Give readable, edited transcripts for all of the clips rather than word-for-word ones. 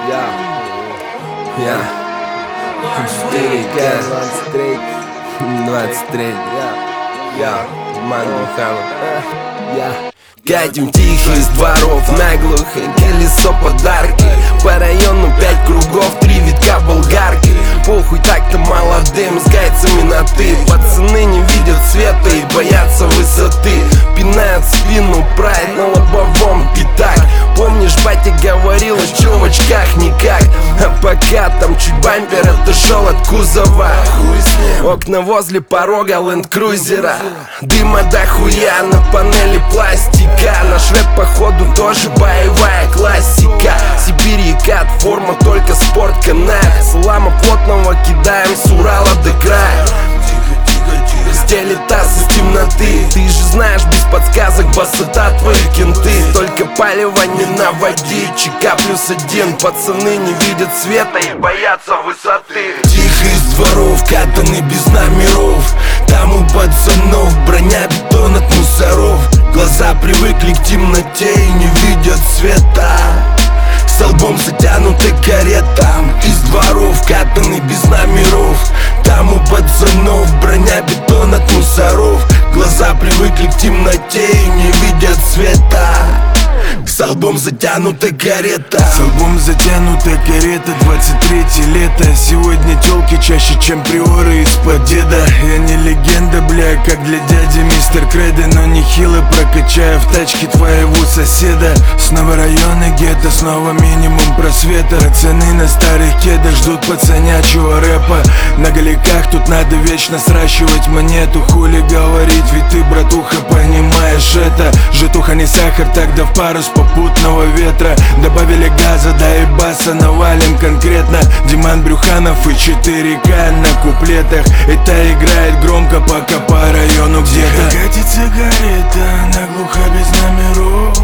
Я 4К 23. Я Манхану. Катим тихо из дворов наглухо, колесо подарки. По району 5 кругов, 3 витка болгарки. Похуй, так-то молодым, с гайцами на ты. Пацаны не видят света и боятся высоты. Пинают спину, прайд на лобовом пятак. Помнишь, батя говорил, а чё в очках никак. А пока там чуть бампер отошел от кузова. Окна возле порога ленд-крузера. Дыма дохуя на панели пластика. Наш рэп походу тоже боевая классика. Сибирь и Кат, форма только спортканал. Салама плотного кидаем с Урала до края. Стелит таз из темноты. Ты же знаешь, без подсказок басота твои кенты. Только палево не наводи, ЧК +1. Пацаны не видят света и боятся высоты. Тихо из дворов, катаны без номеров. Там у пацанов броня, бетон от мусоров. Глаза привыкли к темноте и не видят света. С лбом затянуты каретам. Из дворов, катаны без номеров. Там у пацанов броня, бетон от мусоров. Глаза привыкли к темноте и не видят света. С лбом затянута карета. С лбом затянута карета, 23 лето. Сегодня тёлки чаще, чем приоры из-под деда. Я не легенда, бля, как для дяди мистер Кредо. Но нехило прокачаю в тачке твоего соседа. Снова районы гетто, снова минимум просвета. Пацаны на старых кедах ждут пацанячего рэпа. На голиках тут надо вечно сращивать монету. Хули говорить, ведь ты, братуха, понимаешь это. Житуха не сахар, тогда в парус попутного ветра. Добавили газа, да и баса навалим конкретно. Диман Брюханов и 4К на куплетах. Это играет громко, пока по району где-то катит сигарета, наглухо без номеров.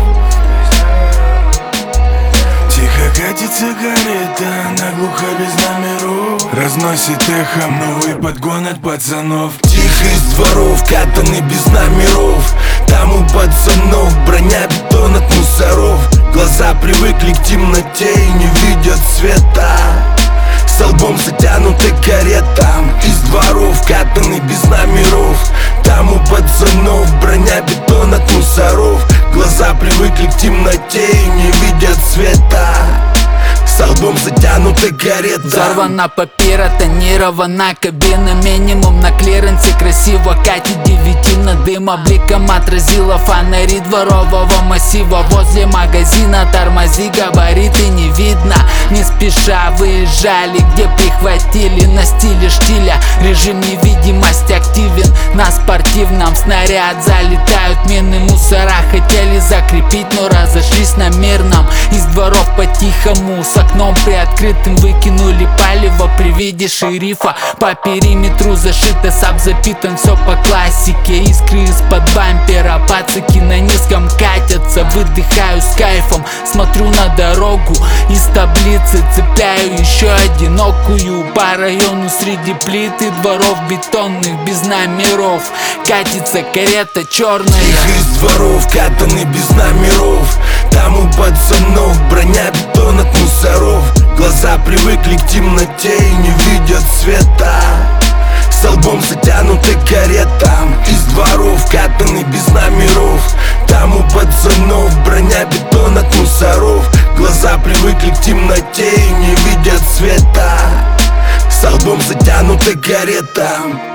Тихо катит сигарета, наглухо без номеров. Разносит эхом новый подгон от пацанов. Тихо из дворов, катаны без номеров. Там у пацанов броня, бетон от мусоров. Глаза привыкли к темноте и не видят света. С лбом затянуты каретам. Из дворов, катаны без номеров. Там у пацанов броня, бетон от мусоров. Глаза привыкли к темноте и не видят света. С лбом затянута карета. Взорвана папира, тонирована кабина. Минимум на клиренсе, красиво катит девятина. Дым обликом отразила фонари дворового массива. Возле магазина тормози, габариты не видно. Не спеша выезжали, где прихватили. На стиле штиля режим невидимости активен. На спортивном снаряд залетают мины. Мусора хотели закрепить, но разошлись на мирном. Из дворов по-тихому с окном приоткрытым выкинули палево при виде шерифа. По периметру зашито, саб запитан, все по классике. Искры из-под бампера, пацаки на низком катятся. Выдыхаю с кайфом, смотрю на дорогу. Из таблицы цепляю еще одинокую. По району среди плит и дворов бетонных без номеров катится карета черная. Тихо из дворов, катаны без номеров. Там у пацанов броня, бетон от мусоров. Глаза привыкли к темноте и не видят света. С лбом затянуты каретам. Из дворов, катаны без номеров. Там у пацанов броня, бетон от мусоров. Глаза привыкли к темноте и не видят света. С лбом затянуты каретам.